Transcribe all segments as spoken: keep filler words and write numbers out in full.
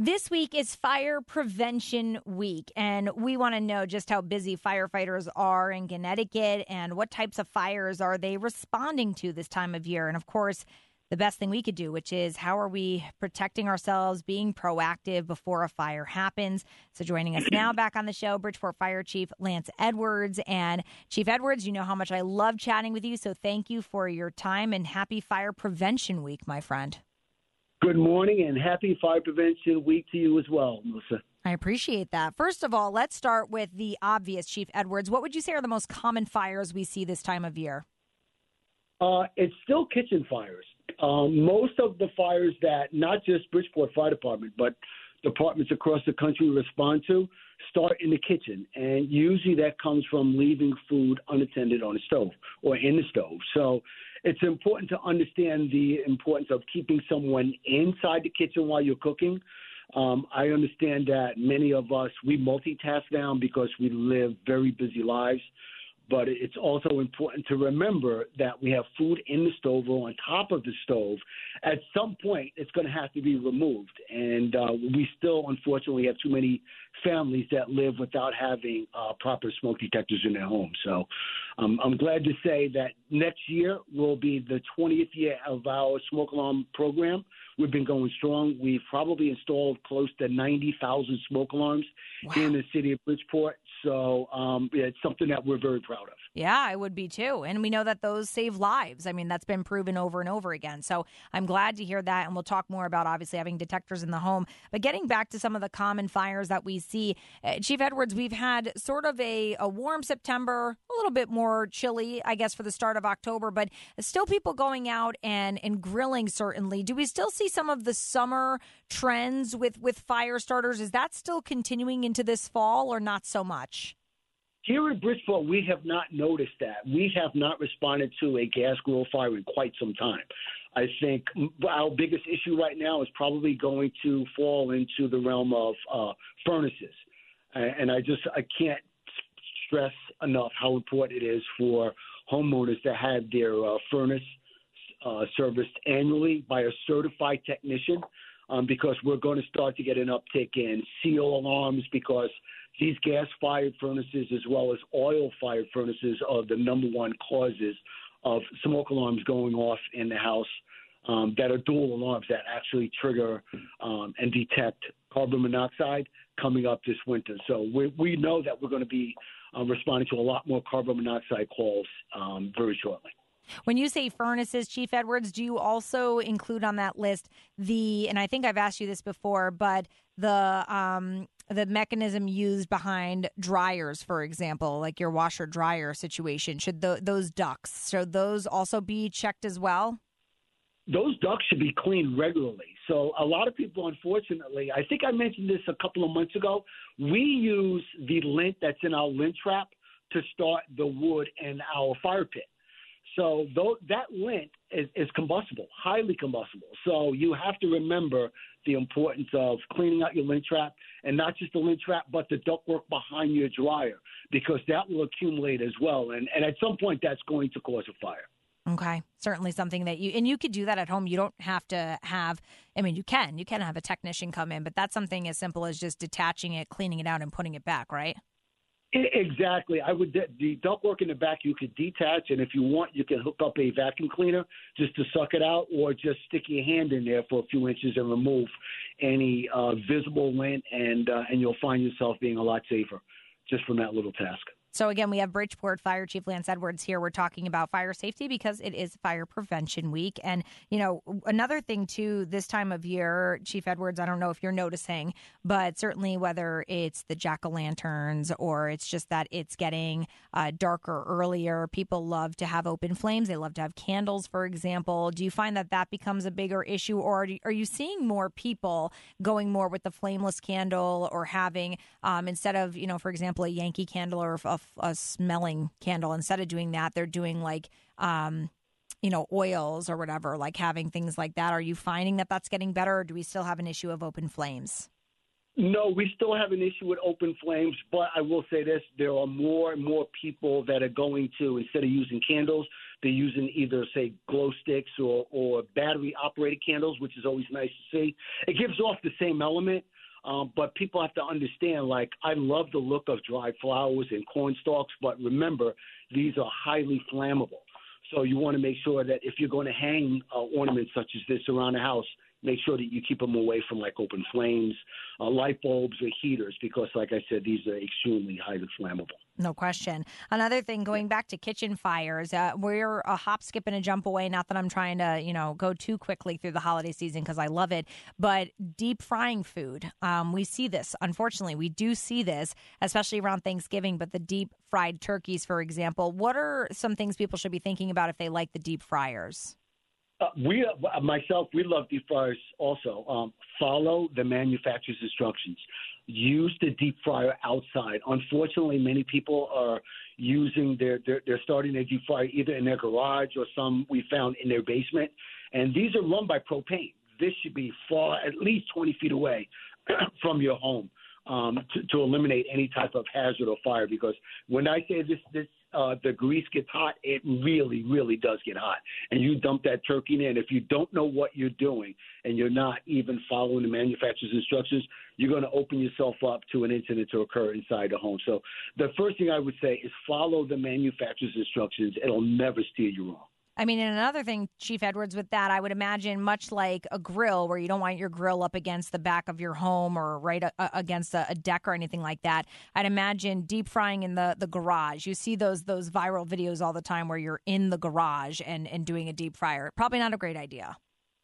This week is Fire Prevention Week, and we want to know just how busy firefighters are in Connecticut and what types of fires are they responding to this time of year. And of course, the best thing we could do, which is how are we protecting ourselves, being proactive before a fire happens. So joining us now back on the show, Bridgeport Fire Chief Lance Edwards. And Chief Edwards, you know how much I love chatting with you, so thank you for your time and happy Fire Prevention Week, my friend. Good morning and happy Fire Prevention Week to you as well, Melissa. I appreciate that. First of all, let's start with the obvious, Chief Edwards. What would you say are the most common fires we see this time of year? Uh, it's still kitchen fires. Um, most of the fires that not just Bridgeport Fire Department, but departments across the country respond to start in the kitchen. And usually that comes from leaving food unattended on the stove or in the stove. So it's important to understand the importance of keeping someone inside the kitchen while you're cooking. Um, I understand that many of us, we multitask now because we live very busy lives. But it's also important to remember that we have food in the stove or on top of the stove. At some point, it's going to have to be removed. And uh, we still, unfortunately, have too many families that live without having uh, proper smoke detectors in their home. So um, I'm glad to say that next year will be the twentieth year of our smoke alarm program. We've been going strong. We've probably installed close to ninety thousand smoke alarms wow. in the city of Bridgeport. So um, yeah, it's something that we're very proud of. Yeah, I would be too. And we know that those save lives. I mean, that's been proven over and over again. So I'm glad to hear that. And we'll talk more about obviously having detectors in the home. But getting back to some of the common fires that we see, uh, Chief Edwards, we've had sort of a, a warm September, a little bit more chilly, I guess, for the start of October, but still people going out and, and grilling, certainly. Do we still see some of the summer trends with, with fire starters? Is that still continuing into this fall or not so much? Here in Bridgeport, we have not noticed that. We have not responded to a gas grill fire in quite some time. I think our biggest issue right now is probably going to fall into the realm of uh, furnaces. And I just I can't stress enough how important it is for homeowners to have their uh, furnace uh, serviced annually by a certified technician um, because we're going to start to get an uptick in seal alarms because these gas-fired furnaces as well as oil-fired furnaces are the number one causes of smoke alarms going off in the house um, that are dual alarms that actually trigger um, and detect carbon monoxide coming up this winter. So we, we know that we're going to be uh, responding to a lot more carbon monoxide calls um, very shortly. When you say furnaces, Chief Edwards, do you also include on that list the, and I think I've asked you this before, but the um, the mechanism used behind dryers, for example, like your washer dryer situation? Should the, those ducts, should those also be checked as well? Those ducts should be cleaned regularly. So a lot of people, unfortunately, I think I mentioned this a couple of months ago, we use the lint that's in our lint trap to start the wood in our fire pit. So though, that lint is, is combustible, highly combustible. So you have to remember the importance of cleaning out your lint trap, and not just the lint trap, but the ductwork behind your dryer, because that will accumulate as well. And, and at some point, that's going to cause a fire. Okay. Certainly something that you, and you could do that at home. You don't have to have, I mean, you can, you can have a technician come in, but that's something as simple as just detaching it, cleaning it out, and putting it back, right? Exactly. I would the ductwork in the back you could detach, and if you want, you can hook up a vacuum cleaner just to suck it out, or just stick your hand in there for a few inches and remove any uh, visible lint, and uh, and you'll find yourself being a lot safer just from that little task. So again, we have Bridgeport Fire Chief Lance Edwards here. We're talking about fire safety because it is Fire Prevention Week. And, you know, another thing, too, this time of year, Chief Edwards, I don't know if you're noticing, but certainly whether it's the jack-o'-lanterns or it's just that it's getting uh, darker earlier, people love to have open flames. They love to have candles, for example. Do you find that that becomes a bigger issue, or are you seeing more people going more with the flameless candle or having, um, instead of, you know, for example, a Yankee candle or a a smelling candle, instead of doing that, they're doing like, um, you know, oils or whatever, like having things like that. Are you finding that that's getting better, or do we still have an issue of open flames? No, we still have an issue with open flames, but I will say this, there are more and more people that are going to, instead of using candles, they're using either, say, glow sticks or, or battery-operated candles, which is always nice to see. It gives off the same element, um, but people have to understand, like, I love the look of dried flowers and corn stalks, but remember, these are highly flammable. So you want to make sure that if you're going to hang uh, ornaments such as this around the house, make sure that you keep them away from, like, open flames, uh, light bulbs, or heaters, because, like I said, these are extremely highly flammable. No question. Another thing, going back to kitchen fires, uh, we're a hop, skip, and a jump away. Not that I'm trying to, you know, go too quickly through the holiday season because I love it, but deep frying food. Um, we see this. Unfortunately, we do see this, especially around Thanksgiving, but the deep fried turkeys, for example. What are some things people should be thinking about if they like the deep fryers? Uh, we, uh, myself, we love deep fryers also. Um, follow the manufacturer's instructions. Use the deep fryer outside. Unfortunately, many people are using their, they're, they're starting their deep fryer either in their garage or some we found in their basement. And these are run by propane. This should be far, at least twenty feet away from your home um, to, to eliminate any type of hazard or fire. Because when I say this, this Uh, the grease gets hot, it really, really does get hot. And you dump that turkey in. If you don't know what you're doing and you're not even following the manufacturer's instructions, you're going to open yourself up to an incident to occur inside the home. So the first thing I would say is follow the manufacturer's instructions. It'll never steer you wrong. I mean, and another thing, Chief Edwards, with that, I would imagine much like a grill where you don't want your grill up against the back of your home or right a, against a, a deck or anything like that. I'd imagine deep frying in the, the garage. You see those those viral videos all the time where you're in the garage and, and doing a deep fryer. Probably not a great idea.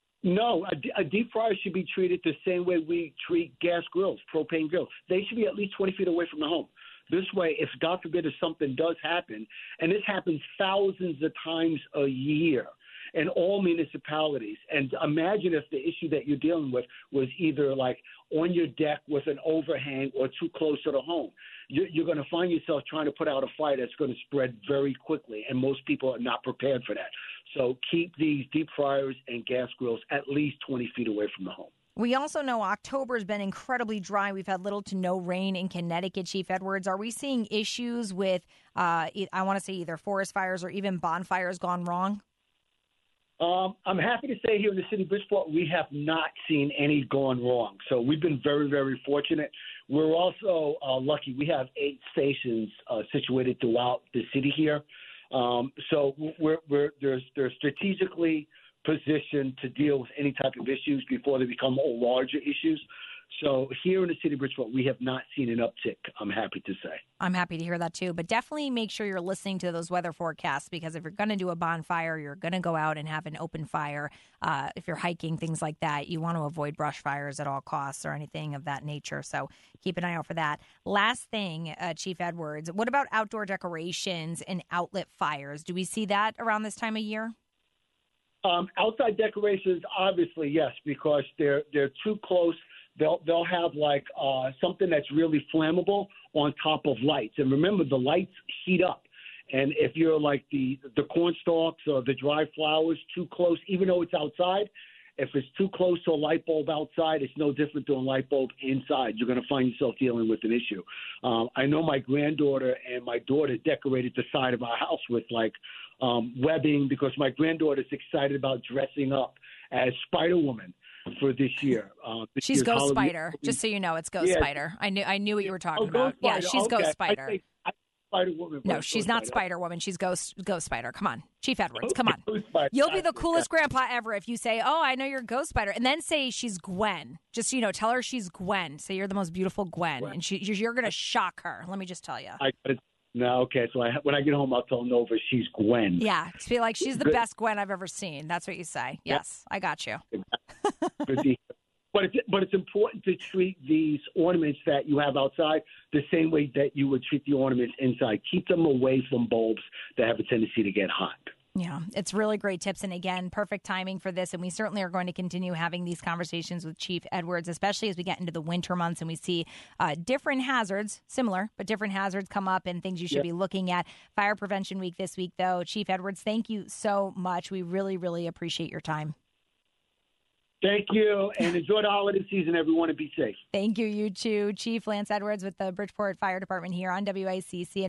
No, a, a deep fryer should be treated the same way we treat gas grills, propane grills. They should be at least twenty feet away from the home. This way, if God forbid if something does happen, and this happens thousands of times a year in all municipalities, and imagine if the issue that you're dealing with was either like on your deck with an overhang or too close to the home. You're, you're going to find yourself trying to put out a fire that's going to spread very quickly, and most people are not prepared for that. So keep these deep fryers and gas grills at least twenty feet away from the home. We also know October has been incredibly dry. We've had little to no rain in Connecticut, Chief Edwards. Are we seeing issues with, uh, I want to say either forest fires or even bonfires gone wrong? Um, I'm happy to say here in the city of Bridgeport, we have not seen any gone wrong. So we've been very, very fortunate. We're also uh, lucky. We have eight stations uh, situated throughout the city here. Um, so we're, we're they're, they're strategically positioned to deal with any type of issues before they become larger issues. So here in the city of Bridgeport, we have not seen an uptick, I'm happy to say. I'm happy to hear that, too. But definitely make sure you're listening to those weather forecasts, because if you're going to do a bonfire, you're going to go out and have an open fire. Uh, if you're hiking, things like that, you want to avoid brush fires at all costs or anything of that nature. So keep an eye out for that. Last thing, uh, Chief Edwards, what about outdoor decorations and outlet fires? Do we see that around this time of year? Um, outside decorations, obviously, yes, because they're they're too close. They'll they'll have like uh, something that's really flammable on top of lights. And remember, the lights heat up. And if you're like the the corn stalks or the dried flowers too close, even though it's outside, if it's too close to a light bulb outside, it's no different than a light bulb inside. You're going to find yourself dealing with an issue. Um, I know my granddaughter and my daughter decorated the side of our house with like um, webbing, because my granddaughter's excited about dressing up as Spider-Woman for this year. Uh, this she's Ghost Halloween. Spider. Just so you know, it's Ghost yeah. Spider. I knew I knew what you were talking oh, about. Ghost Yeah, Spider. she's okay. Ghost Spider. I, I, Spider-Woman. No, she's Ghost not Spider. Spider-Woman. She's Ghost Ghost Spider. Come on, Chief Edwards. Come on. Ghost Spider. You'll be the coolest grandpa ever if you say, "Oh, I know you're Ghost Spider," and then say she's Gwen. Just so you know, tell her she's Gwen. Say you're the most beautiful Gwen, Gwen. and she, you're going to shock her. Let me just tell you. I No, okay. So I, when I get home, I'll tell Nova she's Gwen. Yeah, just be like, she's the Good. best Gwen I've ever seen. That's what you say. Yes, I got you. But it's, but it's important to treat these ornaments that you have outside the same way that you would treat the ornaments inside. Keep them away from bulbs that have a tendency to get hot. Yeah, it's really great tips. And again, perfect timing for this. And we certainly are going to continue having these conversations with Chief Edwards, especially as we get into the winter months and we see uh, different hazards, similar, but different hazards come up and things you should yep. be looking at. Fire Prevention Week this week, though. Chief Edwards, thank you so much. We really, really appreciate your time. Thank you, and enjoy the holiday season, everyone, and be safe. Thank you, you too. Chief Lance Edwards with the Bridgeport Fire Department here on W I C C.